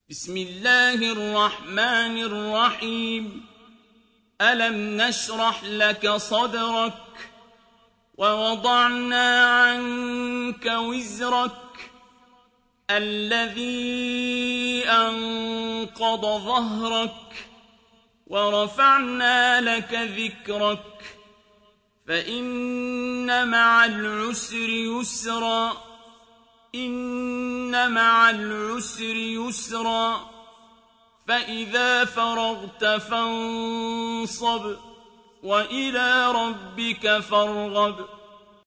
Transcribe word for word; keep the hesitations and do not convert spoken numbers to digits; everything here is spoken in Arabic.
بسم الله الرحمن الرحيم ألم نشرح لك صدرك ووضعنا عنك وزرك الذي أنقض ظهرك ورفعنا لك ذكرك فإن مع العسر يسرا إن مع العسر يسرا فإذا فرغت فانصب وإلى ربك فارغب